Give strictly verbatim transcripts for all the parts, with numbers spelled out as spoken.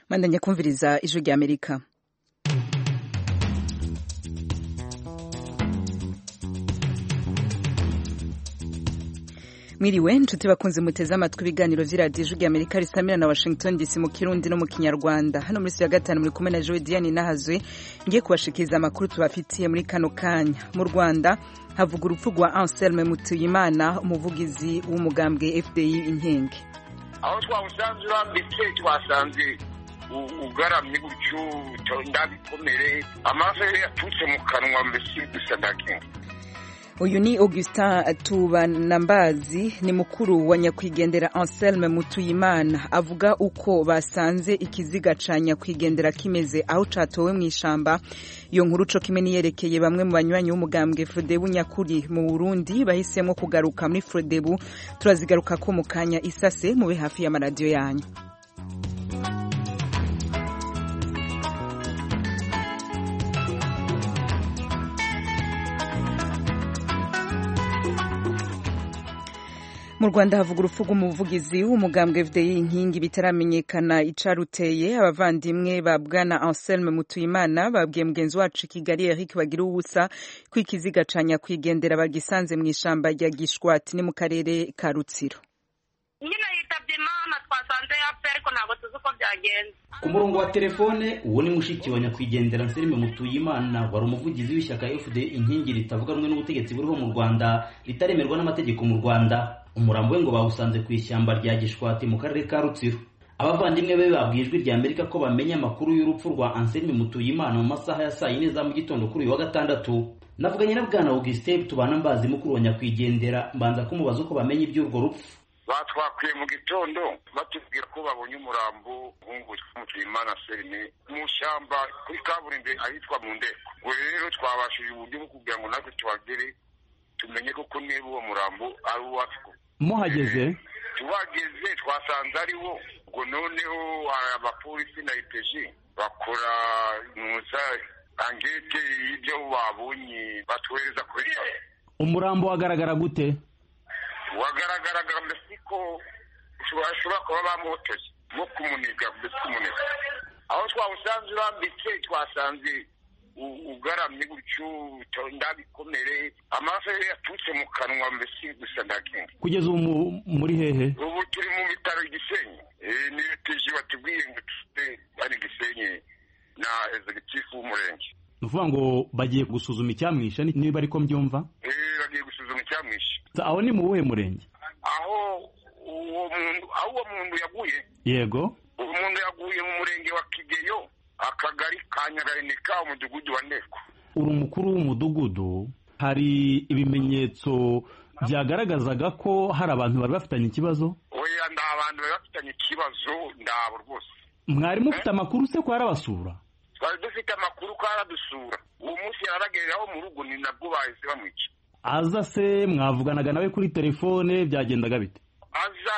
Mandanya kumviriza ijwi rya Amerika. Mwiriwe nshuti bakunze muteze amatwi ibiganiro vy'iradiyo ijwi rya Amerika risamira na Washington D C mu Kirundi no mu Kinyarwanda. Hano muri ya gatanu muri kumwe na Joe Diane Nahazwe ngiye kubashikiriza amakuru tubafitiye muri kano kanya. Mu Rwanda havuga urupfu rwa Anselme Mutuyimana, umuvugizi w'umugambwe F D I Inkenge. Aho twawusanze urambitse twasanze ugaramye gutyo ndabikomere amaso yatutse mu kanwa mbese dusadake. Uyu ni Augustin Tubanambazi, ni mukuru wa nyakwigendera Anselme Mutuyimana, avuga uko basanze ikiziga ca nyakwigendera kimeze aho catowe mu ishamba. Iyo nkuru co kimwe niyerekeye bamwe mu banywanyi b'umugambwe Frodebu nyakuri mu Burundi bahisemo kugaruka muri Frodebu, turazigaruka ko mu kanya isase mube hafi ya maradiyo yanyu. Mu Rwanda havuga urupfu rw'umuvugizi w'umugambwe F D I Inkingi bitaramenyekana icaruteye. Abavandimwe ba Bwana Anselme Mutuyimana babwiye mugenzi wacu Kigali Eric Bagiruwubusa ko ikiziga ca nyakwigendera bagisanze mu ishamba rya Gishwati ni mu karere ka Rutsiro. Nyina yitabye Imana twasanze yapfuye ariko ntabwo tuzi uko byagenze. Ku murongo wa telefone uwo ni mushiki wa nyakwigendera Anselme Mutuyimana, wari umuvugizi w'ishyaka F D I Inkingi ritavuga rumwe n'ubutegetsi buriho mu Rwanda, ritaremerwa n'amategeko mu Rwanda. Umurambo we ngo bawusanze ku ishyamba rya Gishwati mu karere ka Rutsiro. Abavandimwe be babwiye ijwi rya Amerika ko bamenye amakuru y'urupfu rwa Anselme Mutuyimana mu masaha ya saa yine za mu gitondo kuri uyu wa gatandatu. Navuganye na Bwana Augustin Tubanambazi, mukuru wa nyakwigendera, mbanza kumubaza uko bamenye iby'urwo rupfu. Batwakwiye mu gitondo batubwira ko babonye umurambo w'umuhungu Mutuyimana Anselme mu shyamba kuri kaburimbo ahitwa mu Ndeko. Ubwo rero twabashije uburyo bwo kugira ngo natwe tuhagere tumenye ko niba uwo murambo ari uwacu. Muhageze tuhageze twasanze ari wo. Ubwo noneho abapolisi na I P G bakora muza angete y'ibyo babonye batwereza kuri umurambo wagaragara gute? Wagaragaraga mbese ko ushobora kuba bamuhotoye no kumuniga mbese kumuniga. Aho twawusanze urambitse twasanze ugaramye gutyo ndabikomere amaso yatutse mu kanwa mbese dusadake. Kugeza ubu muri hehe? Ubu turi mu bitaro Gisenyi. Eh ni teje batubwiye ngo tute ari Gisenyi na executive w'umurenge. Nuvuga ngo bagiye gusuzuma icyamwisha niba ariko mbyumva? Eh bagiye gusuzuma icyamwisha. Aho ni mu buhe murenge? Aho uwo muntu aho uwo muntu yaguye. Yego. Uwo muntu yaguye mu murenge wa Kigeyo, akagari ka Nyagahenika, umudugudu wa Ndeko. Uri umukuru w'umudugudu, hari ibimenyetso byagaragazaga ko hari abantu bari bafitanye ikibazo? Oya, nda abantu bari bafitanye ikibazo ndabo rwose. Mwari mufite amakuru se ko arabasura? Twari dufite amakuru ko aradusura. Uwo munsi yaragereraho mu rugo ni nabwo bahise bamwica. Aza se mwavuganaga nawe kuri telefone byagendaga bite? Aza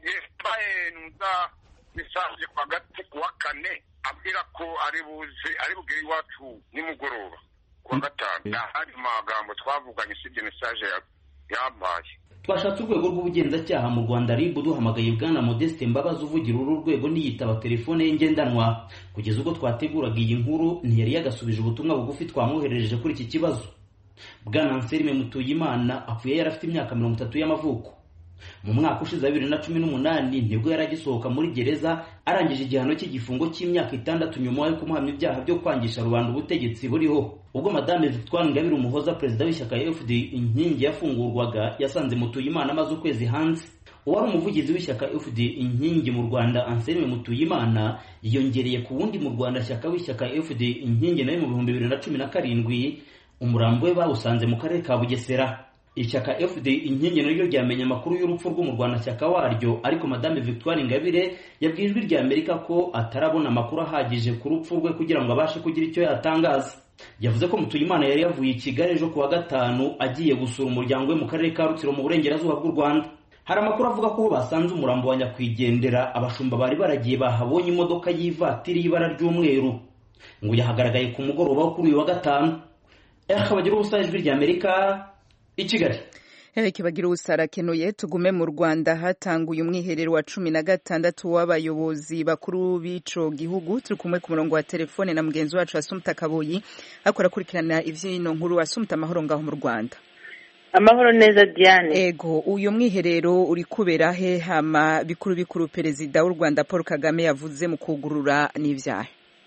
yepaye nuza misaje kwa gati kwa kane abwira ko ari buze ari bugiri wacu nimugoroba kwa gatanu. Hari magambo twavuganye sibye message yabaye. Twashatse urwego rw'ubugenzacyaha mu Rwanda R I B duhamagaye Bwana Modeste Mbabazi uvugira uru rwego niyitaba telefone ye ngendanwa. Kugeza ubwo twateguraga iyi nkuru ntiyari yagasubije ubutumwa bugufi twamwoherereje kuri iki kibazo. Bwana Anselme Mutuyimana apfuye yari afite imyaka mirongo itatu y'amavuko. Mu mwaka ushize bibiri na cumi n'umunani nibwo yaragisohoka muri gereza arangije igihano cy'igifungo cy'imyaka itandatu nyuma yo kumuhamya ibyaha byo kwangisha rubanda ubutegetsi buriho. Ubwo Madame Victoire Ingabire Umuhoza, perezida w'ishyaka F D I Inkingi, yafungurwaga yasanze Mutuyimana amaze ukwezi hanze. Uwari umuvugizi w'ishyaka F D I Inkingi mu Rwanda Anselme Mutuyimana yiyongereye ku wundi mu Rwanda shyaka w'ishyaka F D I Inkingi nawe mu bihumbi bibiri na cumi na karindwi. Umurambo we bawusanze mu karere ka Bugesera. Ishyaka F D I Inkingi naryo ryamenye amakuru y'urupfu rw'umurwanashyaka waryo, ariko Madame Victoire Ingabire yabwiye ijwi rya Amerika ko atarabona amakuru ahagije ku rupfu rwe kugira ngo abashe kugira icyo yatangaza. Yavuze ko Mutuyimana yari yavuye i Kigali ejo kuwa gatanu agiye gusura umuryango we mu karere ka Rutsiro mu burengerazuba bw'u Rwanda. Hari amakuru avuga ko basanze umurambo wa nyakwigendera abashumba bari baragiye bahabonye imodoka y'ivatiri y'ibara ry'umweru, ngo yahagaragaye ku mugoroba wo kuri uyu wa gatanu. Eka bagira ubusa ijwi rya Amerika i Kigali. Eric Bagira usarakenuye tugume mu Rwanda hatanguye umwiherero wa cumi na gatandatu w'abayobozi bakuru b'ico gihugu turi kumwe ku murongo wa telefone na mugenzi wacu Assumpta Kaboyi akora kurikirana ivyino nkuru. Assumpta, amahoro ngaho mu Rwanda? Amahoro neza Diane. Ego, uyu mwiherero uri kubera he hama bikuru bikuru perezida w'u Rwanda Paul Kagame yavuze mu kugurura n'ivyahe?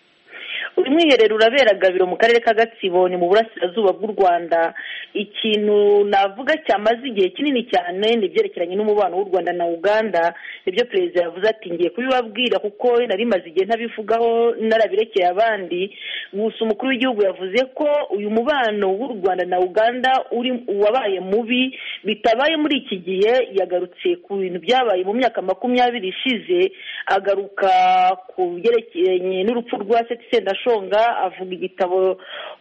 Uyu mwiherero urabera Gabiro mu karere ka Gatsibo ni mu burasirazuba bw'u Rwanda. Ikintu navuga cyamaze igihe kinini cyane ni byerekeranye n'umubano w'u Rwanda na Uganda. Nibyo perezida yavuze ati ngiye kubibabwira kuko nari maze igihe ntabivugaho narabirekeye abandi. Gusa umukuru w'igihugu yavuze ko uyu mubano w'u Rwanda na Uganda uri wabaye mubi bitabaye muri iki gihe. Yagarutse ku bintu byabaye mu myaka makumyabiri ishize, agaruka ku byerekeranye n'urupfu rwa Seti Sendashonga, avuga igitabo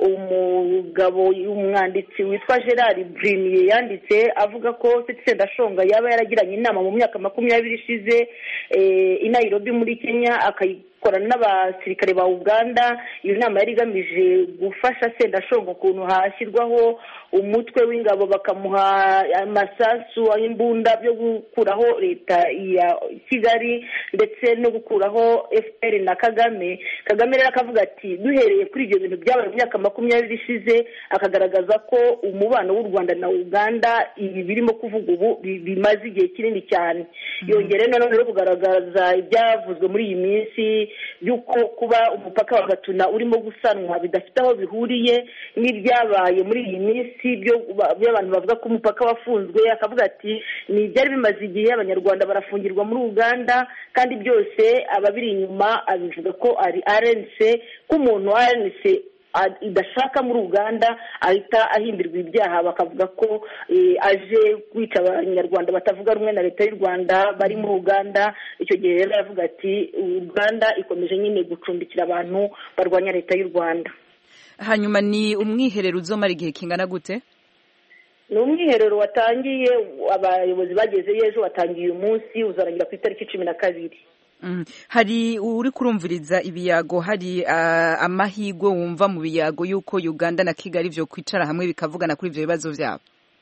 umugabo umwanditsi witwa Gerard Brimier yanditse avuga ko Seti Sendashonga yaba yaragiranye inama mu myaka makumyabiri ishize i Nairobi muri Kenya akayikorana n'abasirikare ba Uganda. Iyo nama yari igamije gufasha Sendashonga ukuntu hashyirwaho umutwe w'ingabo bakamuha amasasu imbunda byo gukuraho leta ya Kigali ndetse no gukuraho F P R na Kagame. Kagame rero akavuga ati duhereye kuri ibyo bintu byabaye mu myaka makumyabiri ishize, akagaragaza ko umubano w'u Rwanda na Uganda ibi birimo kuvuga ubu bimaze igihe kinini cyane. Yongere none rero kugaragaza ibyavuzwe muri iyi minsi yuko kuba umupaka wa Gatuna urimo gusanwa bidafite aho bihuriye n'ibyabaye muri iyi minsi byo abantu bavuga ko umupaka wafunzwe. Akavuga ati ni byari bimaze igihe abanyarwanda barafungirwa muri Uganda kandi byose ababiri inyuma abivuga ko ari R N C, ko umuntu wa R N C idashaka muri Uganda ahita ahimbirwa ibyaha bakavuga ko aje kwica abanyarwanda batavuga rumwe na leta y'u Rwanda bari muri Uganda. Icyo gihe rero yavuga ati Uganda ikomeje nyine gucumbikira abantu barwanya leta y'u Rwanda. Hanyuma ni umwiherero uzomara igihe kingana gute? Ni umwiherero watangiye abayobozi bageze ejo, watangiye uyu munsi uzarangira ku itariki cumi na kabiri. Mm. Hari uri kurumviriza ibiyago, hari uh, amahigwe wumva mu biyago yuko Uganda na Kigali byo kwicara hamwe bikavugana kuri ivyo bibazo byabo?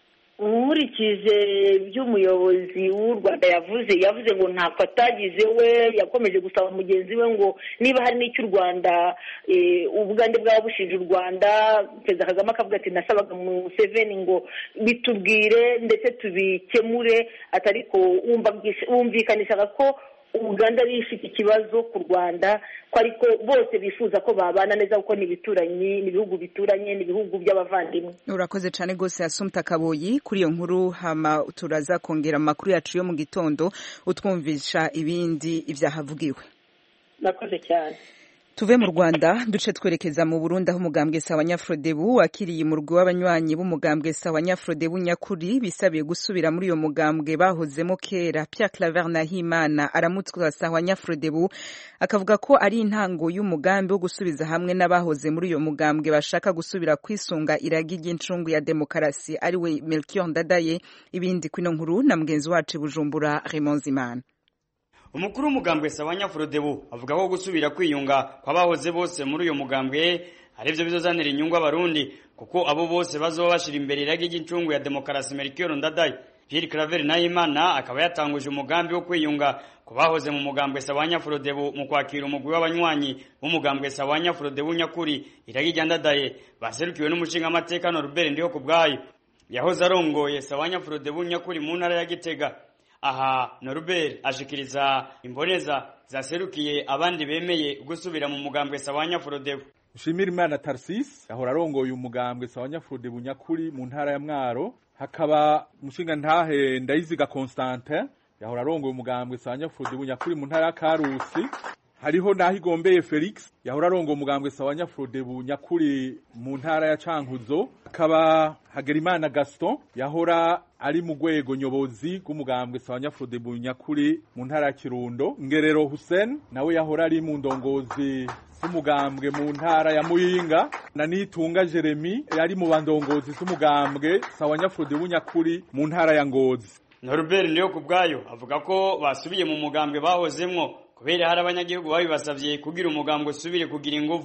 Nkurikije by'umuyobozi w'u Rwanda yavuze yavuze ngo ntako atagize we, yakomeje gusaba mugenzi we ngo niba hari n'icyo u Rwanda ubugande bwaba bushinja u Rwanda. Perezida Kagame akavuga ati nasabaga mu Museveni ngo bitubwire ndetse tubikemure, atariko wumvikanishaga ko Uganda rifite ikibazo ku Rwanda, ko ariko bose bifuza ko babana neza kuko ni bituranye, ni bihugu bituranye, ni bihugu by'abavandimwe. Urakoze cyane gose Assumpta Kaboyi kuri iyo nkuru. Hama turaza kongera amakuru yacu yo mu gitondo utwumvisha ibindi ivyahavugiwe. Nakoze cyane. Tuve mu Rwanda duce twerekeza mu Burundi aho umugambwe Sawa Nyafrodebu wakiriye umurwi w'abanywanyi b'umugambwe Sawa Nyafrodebu nyakuri bisabiye gusubira muri uyo mugambwe bahozemo kera. Pierre Claver Nahimana aramutswa Sawa Nyafrodebu akavuga ko ari intango y'umugambi wo gusubiza hamwe n'abahoze muri uyo mugambwe bashaka gusubira kwisunga iragi ry'incungu ya demokarasi ari we Melchior Ndadaye. Ibindi kwino nkuru na mugenzi wacu Bujumbura Raymond Zimana. Umukuru w'umugambwe Sawa Nyafrodebu avuga ko gusubira kwiyunga kwabahoze bose muri uyo mugambwe arivyo bizozanira inyungu abarundi kuko abo bose bazoba bashira imbere iragi ry'incungu ya demokarasi Melchior Ndadaye. Pierre Claver Nahimana akaba yatanguje umugambi wo kwiyunga kubahoze mu mugambwe Sawa Nyafrodebu mu kwakira umugwi w'abanywanyi b'umugambwe Sawa Nyafrodebu nyakuri iragi rya Ndadaye baserukiwe n'umushinga amateka Norbert Ndiho kubwayo yahoze arongoye Sawa Nyafrodebu nyakuri mu ntara ya Gitega. Aha Norbert ashikiriza imboneza zaserukiye abandi bemeye gusubira mu mugambwe Sawa Nyafrodebu. Nshimirimana Tarsis yahora arongoye umugambwe Sawa Nyafrodebu nyakuri mu ntara ya Mwaro, hakaba mushinga ntahe Ndayiziga Constantin yahora arongoye umugambwe Sawa Nyafrodebu nyakuri mu ntara ya Karusi. Hariho Nahigombeye Felix yahora arongoye umugambwe Sawa Nyafrodebu nyakuri mu ntara ya Cankuzo, hakaba Hagerimana Gaston yahora ari mu rwego nyobozi rw'umugambwe Sawa Nyafrodebu nyakuri mu ntara ya Kirundo. Ngerero Hussein nawe yahora ari mu ndongozi z'umugambwe mu ntara ya Muyinga, na Nitunga Jeremy yari mu bandongozi z'umugambwe Sawa Nyafrodebu nyakuri mu ntara ya Ngozi. Norbert Ndiho kubwayo avuga ko basubiye mu mugambwe bahozemwo kubera hari abanyagihugu babibasavye kugira umugambwe usubire kugira ingufu.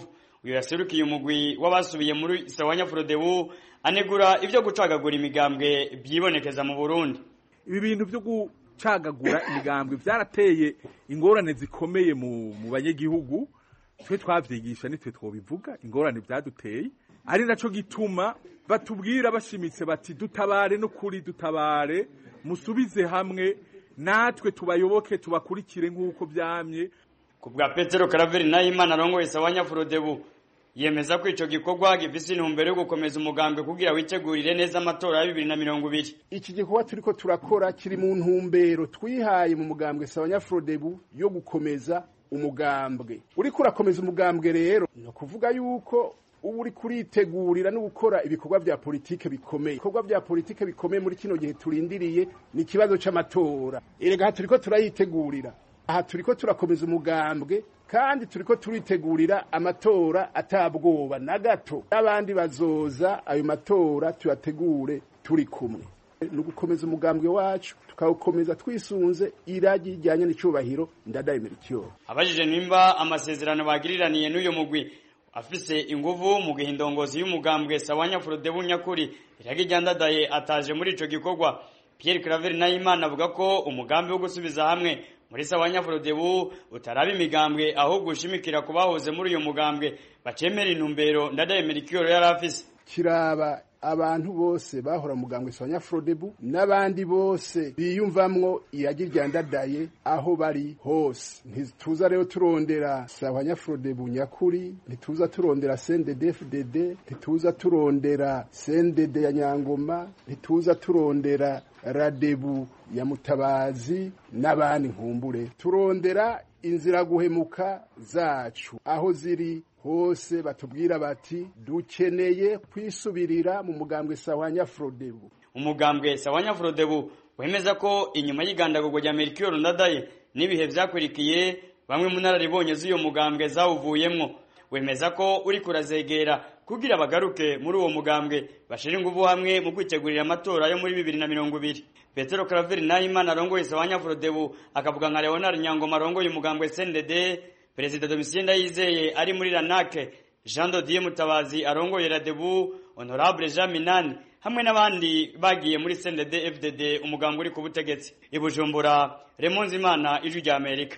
uyu yaserukiye umugwi w'abasubiye muri Sawanya Frodebu anegura ivyo gucagagura imigambwe byibonekeza mu Burundi. Ibi bintu byo gucagagura imigambwe byarateye ingorane zikomeye mu mu banyagihugu, twe twavyigisha nitwe twobivuga ingorane byaduteye, ari naco gituma batubwira bashimitse bati dutabare no kuri dutabare, musubize hamwe natwe tubayoboke tubakurikire nk'uko byamye. Kubwa Petero Karaveri Nahimana arongoye Sawanya Frodebu yemeza ko ico gikorwa gifise intumbero yo gukomeza umugambwe kugira witegurire neza amatora ya bibiri na mirongo ibiri. Iki gikorwa turiko turakora kiri mu ntumbero twihaye mu mugambwe Sawanya Frodebu yo gukomeza umugambwe. Uriko urakomeza umugambwe rero no kuvuga yuko ubu uri kuritegurira no gukora ibikorwa vya politike bikomeye. Ibikorwa vya politike bikomeye muri kino gihe turindiriye ni ikibazo c'amatora. Erega turiko turayitegurira. Aha turiko turakomeza umugambwe kandi turiko turitegurira amatora atabwoba na gato. Abandi bazoza ayo matora tuyategure turi kumwe. No gukomeza umugambwe wacu tukawukomeza twisunze iragi rijyanye n'icubahiro Ndadaye Melchior. Abajije nimba amasezerano bagiriraniye n'uyo mugwi afise inguvu mu gihindongozi y'umugambwe Sawanya Frodebu nyakuri iragi rya Ndadaye ataje muri ico gikorwa. Pierre Claver Nahimana avuga ko umugambi wo gusubiza hamwe muri Sawanya Frodebu utaraba imigambwe aho gushimikira kubahoze muri uyo mugambwe bacemera intumbero Ndadaye Melchior yari afise. Kiraba abantu bose bahora mugambwe Sawanya Frodebu n'abandi bose biyumvamwo iragi rya Ndadaye aho bari hose. Ntituza rero turondera Sawanya Frodebu nyakuri, ntituza turondera C N D D F D D, ntituza turondera C N D D ya Nyangoma, ntituza turondera Radebu ya Mutabazi n'abandi nkumbure. Turondera inzira guhemuka zacu aho ziri hose batubwira bati dukeneye kwisubirira mu mugambwe Sawanya Frodebu. Umugambwe Sawanya Frodebu wemeza ko inyuma y'igandagurwa rya Melchior Ndadaye n'ibihe vyakurikiye bamwe mu nararibonye z'uyo mugambwe zawuvuyemwo, wemeza ko uri kurazegera kugira bagaruke muri uwo mugambwe bashira inguvu hamwe mu kwitegurira amatora yo muri bibiri na mirongo ibiri. Petero Karaveri Nahimana arongoye Sawanya Frodebu akavuga nka Leonard Nyangoma arongoye umugambwe C N D D, Perezida Domitien Ndayizeye ari muri Ranake, Jean Dodier Mutabazi arongoye Radebu, Honorable Jean Minani hamwe n'abandi bagiye muri C N D D F D D umugambwe uri ku butegetsi. I Bujumbura, Raymond Zimana, Ijwi rya Amerika.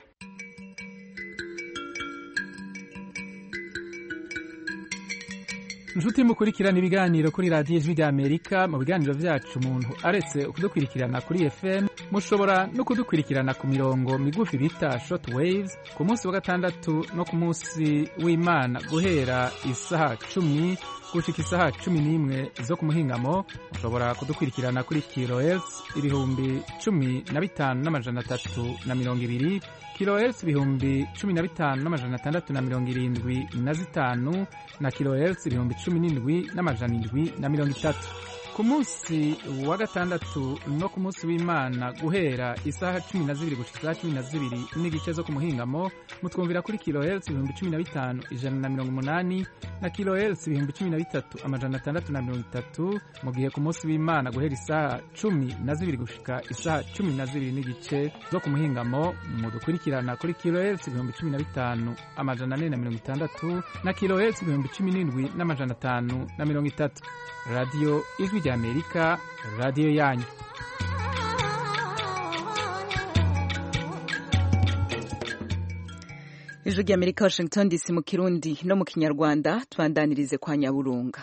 Njuti mukurikirana ibiganiro kuri radio Ijwi rya Amerika. Mu biganiro vyacu umuntu aretse kudukurikirana kuri F M mushobora no kudukurikirana ku mirongo migufi bita short waves ku munsi wa gatandatu no ku munsi w'Imana guhera isaha cumi gushika isaha cumi n'imwe zo ku muhingamo. Mushobora kudukurikirana kuri kilohertz ibihumbi cumi na bitanu n'amajana atatu na mirongo ibiri, kilohertz ibihumbi cumi na bitanu n'amajana atandatu na mirongo irindwi na zitanu na kilohertz ibihumbi cumi n'indwi n'amajana indwi na mirongo itatu. Ku munsi wa gatandatu no ku munsi w'Imana guhera isaha cumi na zibiri gushika isaha cumi na zibiri n'igice zo ku muhingamo mutwumvira kuri kilohertz ibihumbi cumi na bitanu ijana na mirongo umunani na kilohertz ibihumbi cumi na bitatu amajana atandatu na mirongo itatu, mu gihe ku munsi w'Imana guhera isaha cumi na zibiri gushika isaha cumi na zibiri n'igice zo ku muhingamo mudukurikirana kuri kilohertz ibihumbi cumi na bitanu amajana ane na mirongo itandatu na kilohertz ibihumbi cumi n'indwi n'amajana atanu na mirongo itatu. Radio Ijwi rya Amerika, radio yanyu. Ijwi rya Amerika, Washington D C mu Kirundi no mu Kinyarwanda. Twandanirize kwa Nyaburunga.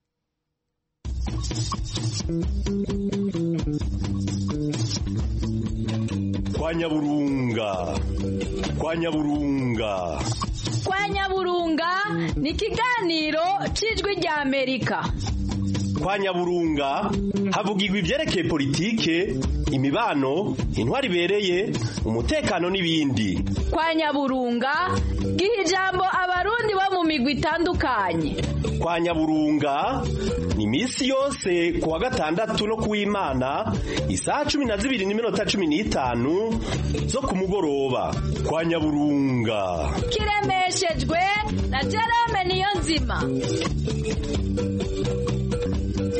Kwa Nyaburunga. Kwa Nyaburunga. Kwa Nyaburunga ni ikiganiro c'Ijwi rya Amerika. Kwa Nyaburunga havugirwa ivyerekeye politike, imibano, intwari ibereye, umutekano n'ibindi. Kwa Nyaburunga giha ijambo abarundi bo mu migwi itandukanye. Kwa Nyaburunga ni misi yose kuwa gatandatu no kuw'Imana isaha cumi na zibiri n'iminota cumi n'itanu zo ku mugoroba. Kwa Nyaburunga kiremeshejwe na Jerome Niyonzima.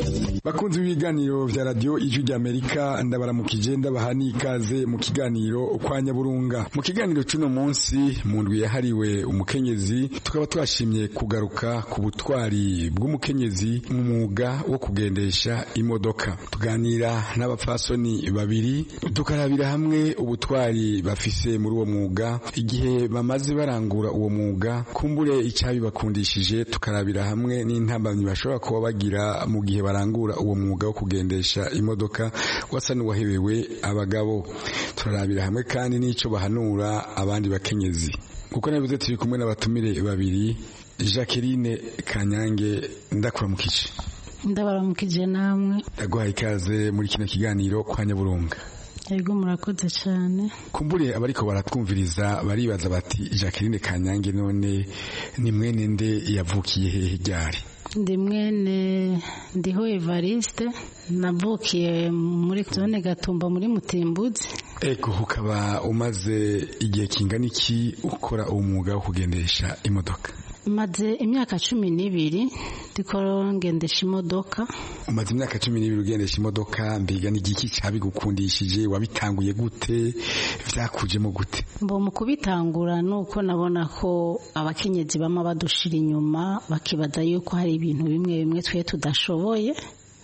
bakunzi b'ibiganiro vya radio Ijwi ry'Amerika ndabaramukije ndabaha n'ikaze mu kiganiro kwa Nyaburunga. Mu kiganiro cy'uno munsi mu ndwi yahariwe umukenyezi tukaba twashimye kugaruka ku butwari bw'umukenyezi mu mwuga wo kugendesha imodoka. Tuganira n'abapfasoni babiri tukarabira hamwe ubutwari bafise muri uwo mwuga igihe bamaze barangura uwo mwuga, kumbure icyabi bakundishije, tukarabira hamwe n'intambamyi bashobora kuba bagira mu gihe barangura uwo mwuga wo kugendesha imodoka wasa n'uwahebewe abagabo. Turarabira hamwe kandi n'ico bahanura abandi bakenyezi. Kuko nabivuze turi kumwe n'abatumire babiri, Jacqueline Kanyange ndakuramukije. Ndabaramukije namwe. Ndaguhaye ikaze muri kino kiganiro kwa Nyaburunga. Yego murakoze cyane. Kumbure abariko baratwumviriza baribaza bati Jacqueline Kanyange none ni mwene nde yavukiye hehe ryari? Ndi mwene ndiho Evariste, navukiye muri zone Gatumba muri Mutimbuzi. Ego ukaba umaze igihe kingana iki ukora umwuga wo kugendesha imodoka? Maze imyaka cumi n'ibiri ndiko ngendesha imodoka. Umaze imyaka cumi n'ibiri ugendesha imodoka, mbiga n'igiki cyabigukundishije, wabitanguye gute, vyakujemo gute? Mbo mu kubitangura nuko nabona ko abakenyezi bama badushira inyuma bakibaza yuko hari ibintu bimwe bimwe twe tudashoboye.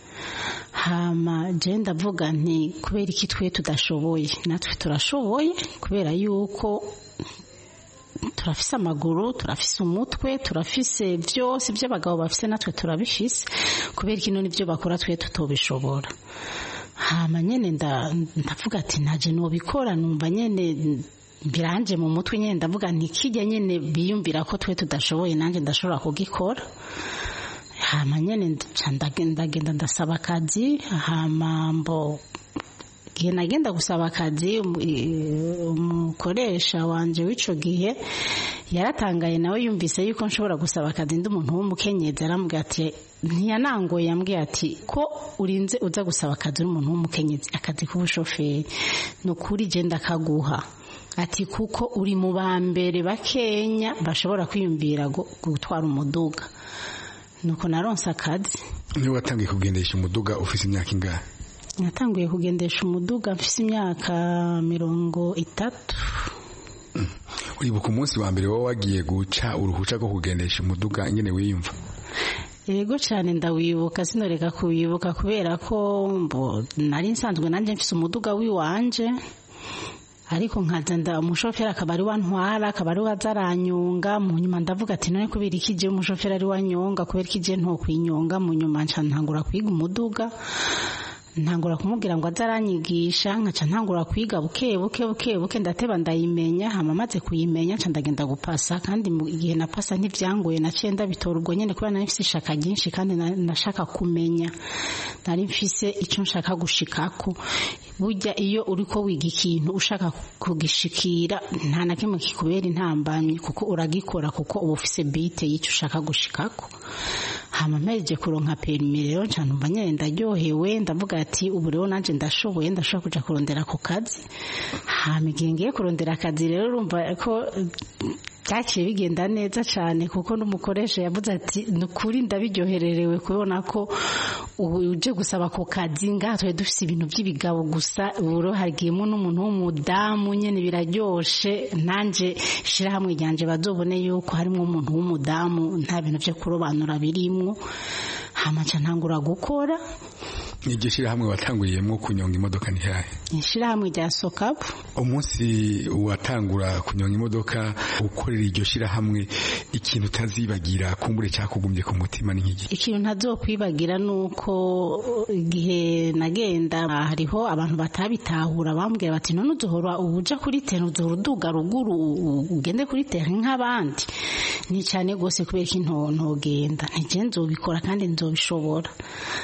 Hama je ndavuga nti kubera iki twe tudashoboye, natwe turashoboye kubera yuko turafise amaguru, turafise umutwe, turafise vyose by'abagabo bafise natwe turabifise, kubera ikino nivyo bakora twe tutobishobora. Hama nyene ndavuga ati naje no bikora, numva nyene biranje mu mutwe nyene ndavuga nti kijya nyene biyumvira ko twe tudashoboye nanje ndashobora kugikora. Hama nyene ndagenda genda ndasaba akazi, hama mbo gihe nagenda gusaba akazi umukoresha wanje w'ico gihe yaratangaye nawe yumvise yuko nshobora gusaba akazi ndi umuntu w'umukenyezi, arambwira ati ntiyanangoye, yambwiye ati ko urinze uza gusaba akazi uri umuntu w'umukenyezi akazi k'ubushoferi nukuri je ndakaguha, ati kuko uri mu bambere bakenya bashobora kwiyumvira gutwara umuduga. Nuko naronse akazi. Ni watangiye kugendesha umuduga ufise imyaka ingahe? Natanguye kugendesha umuduga mfise imyaka mirongo itatu. Mm. Uribuka umunsi wa mbere wowe wagiye guca uruhuca rwo kugendesha umuduga ingene wiyumva? Yego cyane ndawibuka, sinoreka kuwibuka kubera ko mbo nari nsanzwe nanje mfise umuduga wiwanje, ariko nkaza nda umushoferi akaba ari wantwara, akaba ari wazaranyunga. Mu nyuma ndavuga ati none kubera iki je umushoferi ari wanyonga, kubera iki je nto kwinyonga. Mu nyuma nca ntangura kwiga umuduga, ntangura kumubwira ngo azaranyigisha, nkaca ntangura kwiga buke buke buke buke ndateba ndayimenya. Hama maze kuyimenya nca ndagenda gupasa, kandi mu gihe napasa ntivyangoye, naciye ndabitora ubwo nyene kubera nari mfise ishaka ryinshi kandi nashaka kumenya, nari mfise ico nshaka gushikako. Burya iyo uriko wiga ikintu ushaka kugishikira nta na kimwe kikubera intambamyi, kuko uragikora kuko uba ufise bite y'ico ushaka gushikako. Hama mpejeje kuronka permis rero nca numva nyene ndaryohewe, ndavuga ati ubu rero nanje ndashoboye, ndashobora kuja kurondera ku kazi. Hama igihe ngiye kurondera akazi rero urumva ko byaciye bigenda neza cyane, kuko n'umukoresha yavuze ati nukuri ndabiryohererewe kubona ko ubu uje gusaba ku kazi ngaha twe dufise ibintu by'ibigabo gusa, ubu hagiyemo n'umuntu w'umudamu nyene biraryoshe, nanje shira hamwe ryanje bazobone yuko harimo umuntu w'umudamu, nta bintu byo kurobanura birimwo. Hama nca ntangura gukora. Niryo shirahamwe watanguriyemo kunyonga imodoka ni hahe? Ishirahamwe rya Sokabu. Umunsi watangura kunyonga imodoka ukorera iryo shirahamwe, ikintu utazibagira kumbure cyakugumye ku mutima ni nk'iki? Ikintu ntazokwibagira nuko igihe nagenda hariho abantu batabitahura, bambwira bati none uzohora ubuja kuri tera, uzohora uduga ruguru ugende kuri tera nk'abandi. Ni cyane gose kubera ikintu ntogenda, ntige nzobikora kandi nzobishobora.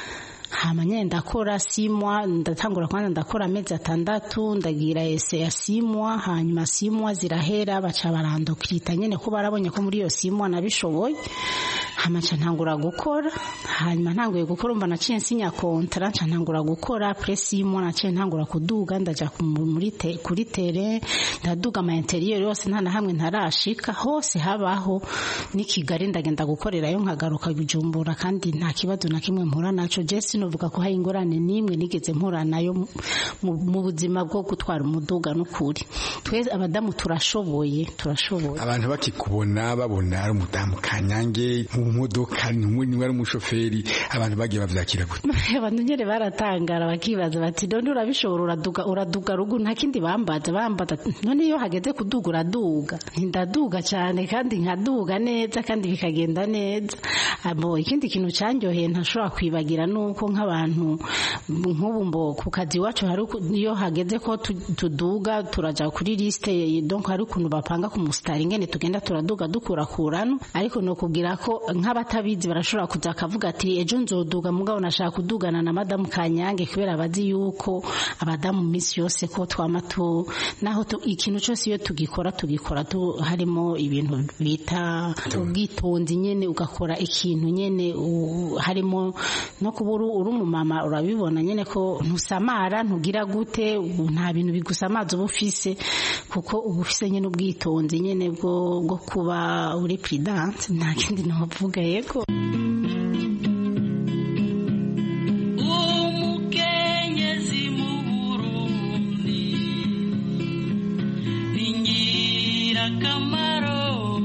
Hama nyene ndakora simwa, ndatangura kwanza ndakora amezi atandatu, ndagira ese ya simwa, hanyuma simwa zirahera baca barandokirita nyene ko barabonye ko muri iyo simwa nabishoboye. Hama nca ntangura gukora, hanyuma ntanguye gukora umva naciye nsinya kontra, nca ntangura gukora presimwa, naciye ntangura kuduga ndaja muri te, kuri tere, ndaduga ama interieur yose nta na hamwe ntarashika, hose habaho ni Kigali ndagenda gukorera yo nkagaruka Bujumbura, kandi nta kibazo na kimwe mpura naco. Jesse sinovuga ko hari ingorane nimwe nigeze mpura nayo mu buzima bwo gutwara umuduga n'ukuri twese abadamu turashoboye turashoboye abantu bakikubona babona ari umudamu kanyange mu modoka ni wari umushoferi abantu bagiye bavyakira gute abantu nyene baratangara bakibaza bati none urabishobora uraduga uraduga rugu nta kindi bambaza bambaza none iyo hageze kuduga uraduga ndaduga cyane kandi nkaduga neza kandi bikagenda neza abo ikindi kintu cyanjoheye ntashobora kwibagira nuko nk'abantu nk'ubu mbo ku kazi wacu hari iyo hageze ko tuduga turaja kuri liste donc hari ukuntu bapanga ku mustari ngene tugenda turaduga dukurakurano ariko no kubwira ko nk'abatabizi barashobora kuza akavuga ati ejo nzoduga mugabo nashaka kudugana na madamu Kanyange kubera abazi yuko abadamu misi yose ko twama tu naho ikintu cyose iyo tugikora tugikora tu harimo ibintu bita ubwitonzi nyene ugakora ikintu nyene harimo no kuburu uri umumama urabibona nyene ko ntusamara ntugira gute nta bintu bigusamaza ubufise kuko ubufise nyene ubwitonzi nyene bwo bwo kuba uri prudent nta kindi navuga yego Kamaro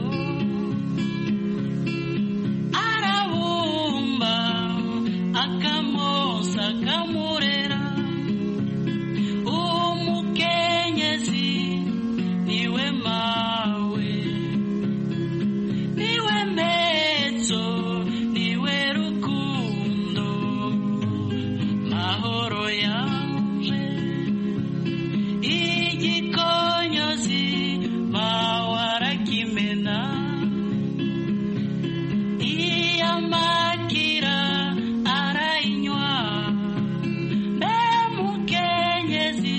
arabumba akamosa kamurera umukenyezi niwe mawe niwe mbezo niwe rukundo mahoro yanje igikonyozi mawarakimena iyamakira arainywa bemukenyezi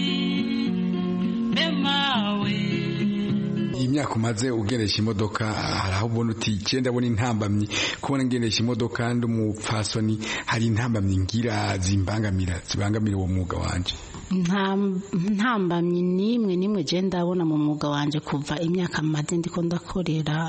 bemawe. Imyaka umaze ugeresha imodoka haraho ubona uti cyenda abona intambamyi kubona ngeresha imodoka ndi umupfasoni hari intambamyi ngira zimbangamira zibangamira uwo mwuga wanje ntambamye nimwe nimwe je ndabona mu mwuga wanje kuva imyaka maze ndiko ndakorera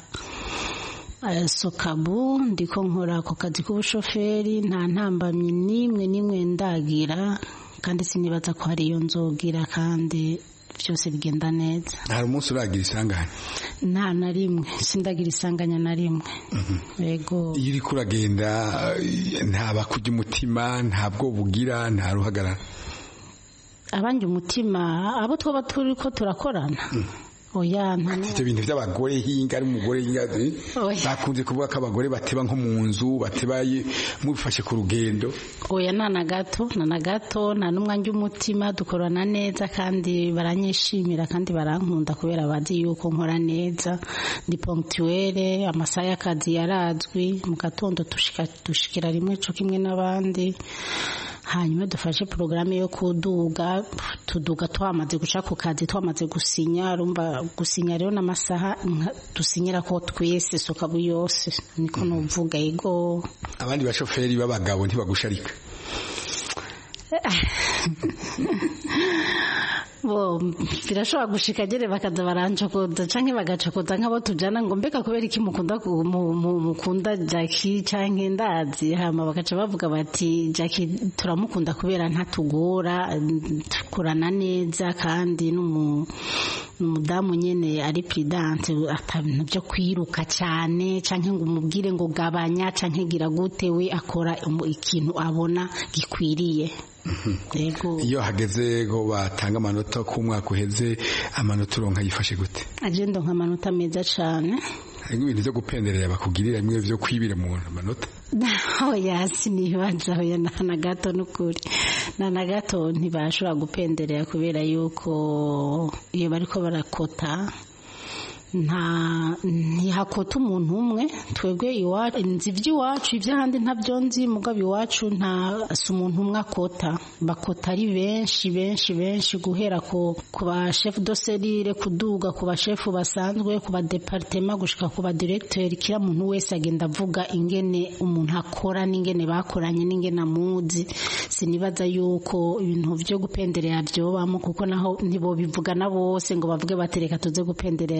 Sokabu ndiko nkora ako kazi k'ubushoferi nta ntambamye nimwe nimwe ndagira kandi sinibaza ko hari iyo nzogira kandi byose bigenda neza. Hari umunsi uragira isanganya? Nta na rimwe sindagira isanganya na rimwe. Yego. Iyo uri kuragenda nta bakujya umutima ntabwo bugira nta ruhagarara. Abanje umutima abo twaba turi ko turakorana. Oya ntane. Ivyo bintu by'abagore hinga ari umugore hinga bakunze kuvuga ko abagore bateba nko mu nzu batebaye mubifashe ku rugendo. Oya nana gato nana gato nta numwanje umutima dukorana neza kandi baranyishimira kandi barankunda kubera bazi yuko nkora neza ndi ponctuelle amasaha y'akazi yarazwi mu gatondo tushika dushikira rimwe cyo kimwe n'abandi. Hanyuma dufashe programme yo kuduga tuduga twamaze guca ku kazi twamaze gusinya rumba gusinya rero n'amasaha dusinyira ko twese Sokabu yose niko novuga yego. Abandi bashoferi b'abagabo ntibagusharika bo birashobora gushika gere bakaza barancokoza canke bagacokoza nk'abo tujana ngo mbega kubera iki mukunda mukunda Jackie canke ndazi hama bakaca bavuga bati Jackie turamukunda kubera ntatugora tukorana neza kandi n'umu umudamu nyene ari prudente atabintu byo kwiruka cyane canke ngo umubwire ngo gabanya canke gira gute we akora ikintu abona gikwiriye. Yego. Iyo hageze go batanga amanota ku mwaka uheze amanota uronka yifashe gute? Agenda nka amanota meza cyane. Hari ibintu byo gupenderera bakugirira bimwe byo kwibira mu amanota. Oya sinibaza oya na gato nukuri. Na na gato ntibashobora gupenderera kubera yuko iyo bariko barakota nta ntihakota umuntu umwe twebwe iwacu inzi by'iwacu iby'ahandi ntabyo nzi mugabo iwacu nta si umuntu umwe akota bakota ari benshi benshi benshi guhera ku ba chef de serire kuduga ku ba chef basanzwe ku ba departement gushika ku ba directeur kira muntu wese agenda avuga ingene umuntu akora n'ingene bakoranye n'ingene amuzi sinibaza yuko ibintu byo gupenderera byobamo kuko naho ntibo bivugana bose ngo bavuge batereka tuze gupenderera na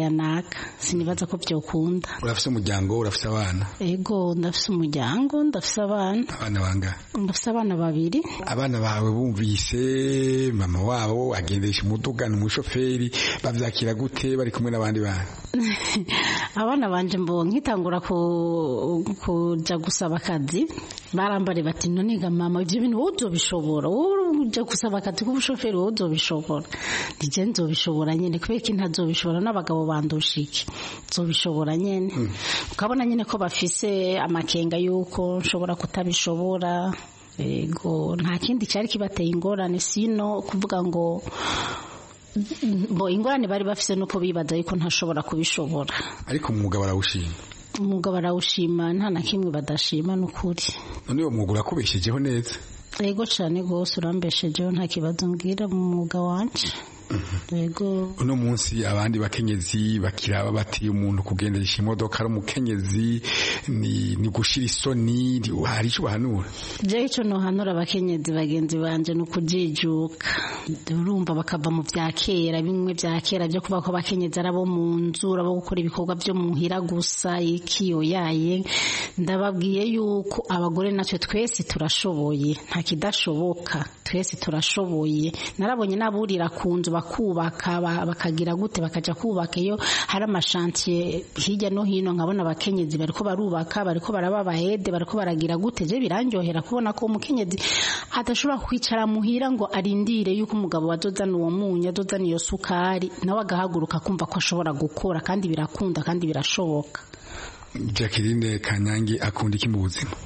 akaga sinibaza ko byokunda. Urafise umuryango, urafise abana? Ego ndafise umuryango, ndafise abana. Abana bangahe? Ndafise abana babiri. Abana bawe bumvise mama wabo agendesha umuduga n'umushoferi bavyakira gute bari kumwe n'abandi bana? Abana banje mbo nkitangura ku kuja gusaba akazi barambare bati none ga mama ivyo bintu uzobishobora uje gusaba akazi k'ubushoferi uzobishobora ndije nzobishobora nyene kubera ntazobishobora n'abagabo bandushike nzobishobora nyene ukabona nyene ko bafise amakenga yuko nshobora kutabishobora. Ego nta kindi cyari kibateye ingorane sino kuvuga ngo bo ingorane bari bafise nuko bibaza yuko ntashobora kubishobora. Ariko umwuga barawushima? Umwuga barawushima nta na kimwe badashima n'ukuri. None uwo mwuga urakubeshejeho neza? Ego cyane gose urambeshejeho nta kibazo ngira mu mwuga wanje. Ego uno munsi abandi bakenyezi bakiraba bati umuntu kugendesha imodoka ari umukenyezi ni ni gushira isoni hari cyo bahanura. Je ico no hanura abakenyezi bagenzi banje no kujijuka urumva bakava mu vyakera bimwe vyakera byo kuba ko abakenyezi arabo mu nzu arabo gukora ibikorwa byo muhira gusa ikiyo yaye ndababwiye yuko abagore natwe twese turashoboye nta kidashoboka twese turashoboye. Narabonye naburira kunzu bakubaka bakagira gute bakaja kubaka iyo hari amashantiye hirya no hino nkabona abakenyezi bariko barubaka bariko baraba bahede bariko baragira gute je biranjohera kubona ko umukenyezi adashobora kwicara muhira ngo arindire yuko umugabo wazozana uwo munya azozana iyo sukari nawe agahaguruka kumva ko ashobora gukora kandi birakunda kandi birashoboka. Jacqueline Kanyange akunda iki mu buzima?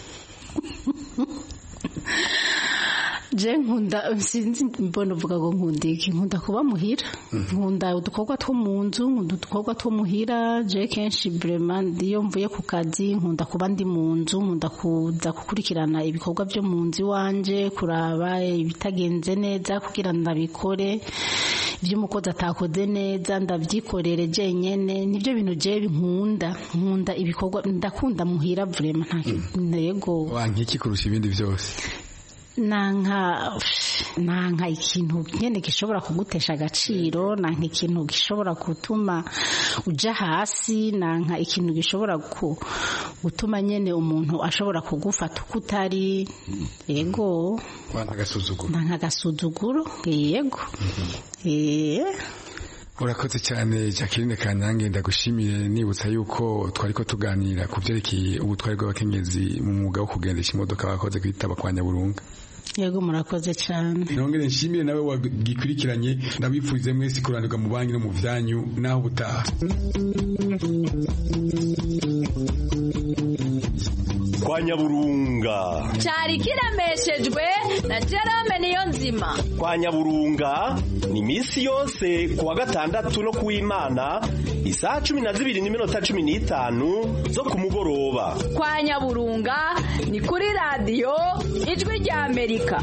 Je nkunda sinzi mbona uvuga ngo nkunda iki nkunda kuba muhira nkunda udukorwa two mu nzu nkunda udukorwa two muhira je kenshi vraiment iyo mvuye ku kazi nkunda kuba ndi mu nzu nkunda kuza gukurikirana ibikorwa byo mu nzu wanje kuraba ibitagenze neza kugira ndabikore ibyo umukozi atakoze neza ndabyikorere je nyene nivyo bintu je nkunda nkunda ibikorwa ndakunda muhira vraiment nta ntego wankiki kurusha ibindi byose. Nanka nanka ikintu nyene gishobora kugutesha agaciro nanka ikintu gishobora gutuma uja hasi nanka ikintu gishobora gutuma nyene umuntu ashobora kugufata ukutari. Yego wanka gasuzuguro nanka gasuzuguro yego eh Urakoze cyane Jacqueline Kanyange ndagushimire nibutsa yuko twariko tuganira ku byerekeye ubutwari bw'abakenyezi mu mwuga wo kugendesha imodoka bakoze kwitaba kwa Nyaburunga. Yego murakoze cyane. Nongere nshimire nawe wagikurikiranye ndabipfuze mwese kuranirwa mu banki no mu vyanyu naho butaha. Kwa Nyaburunga cyari kiremeshejwe na Jerome Niyonzima. Kwa Nyaburunga ni misi yose kuwa gatandatu no kuw'Imana isaha cumi na zibiri n'iminota cumi n'itanu zo ku mugoroba. Kwa Nyaburunga ni kuri radio Ijwi rya Amerika.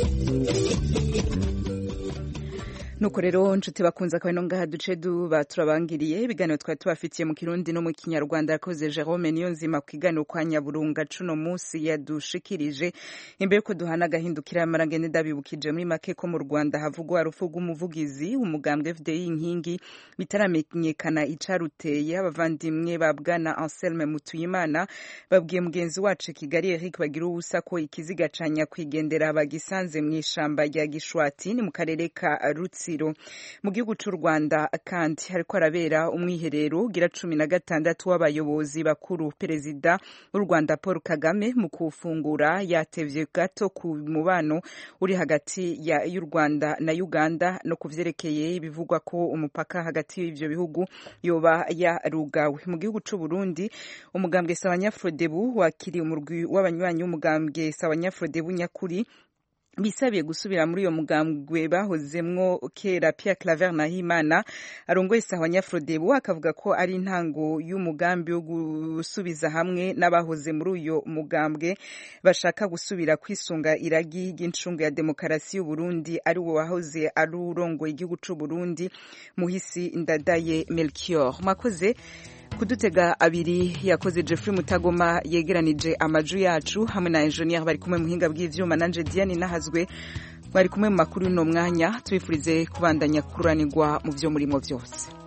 Nuko rero nshuti bakunza kwa nonga duce duba turabangiriye ibiganiro twari tubafitiye mu Kirundi no mu Kinyarwanda yakoze Jerome Niyonzima kwigano kwa Nyaburunga cuno munsi yadushikirije imbere ko duhana gahindukira amarangene ndabibukije muri make ko mu Rwanda havugwa arufu rw'umuvugizi umugambwe F D I inkingi bitaramenyekana icaruteye abavandimwe babwana Anselme Mutuyimana babwiye mugenzi wacu Kigali Eric bagira ubusa ko ikiziga canya kwigendera bagisanze mu ishamba rya Gishwati ni mu karere ka Rutsi mu gihugu cy'u Rwanda kandi hariko arabera umwiherero gira cumi na gatandatu w'abayobozi bakuru. Perezida w'u Rwanda Paul Kagame mu kufungura yatevye gato ku mubano uri hagati ya y'u Rwanda na Uganda no kuvyerekeye bivugwa ko umupaka hagati y'ivyo bihugu yoba yarugawe. Mu gihugu cy'u Burundi umugambwe Sawanyafrodebu wakiri umurwi w'abanywanyi w'umugambwe Sawanyafrodebu nyakuri bisabiye gusubira muri iyo mugambwe bahozemwo kera. Pierre Claver Nahimana arongoye Sawanyafrodebu akavuga ko ari intango y'umugambi wo gusubiza hamwe n'abahoze muri uyo mugambwe bashaka gusubira kwisunga iragi ry'incungu ya demokarasi y'u Burundi ari wo wahoze ari urongoye igihugu cy'u Burundi Muhisi Ndadaye Melchior. Mwakoze kudutega abiri yakoze Jeffrey Mutagoma yegeranije amaju yacu hamwe na engineer bari kumwe muhinga bw'ivyuma nanje Diane Nahazwe bari kumwe mu makuru no mwanya tubifurize kubandanya kuranirwa mu byo murimo byose.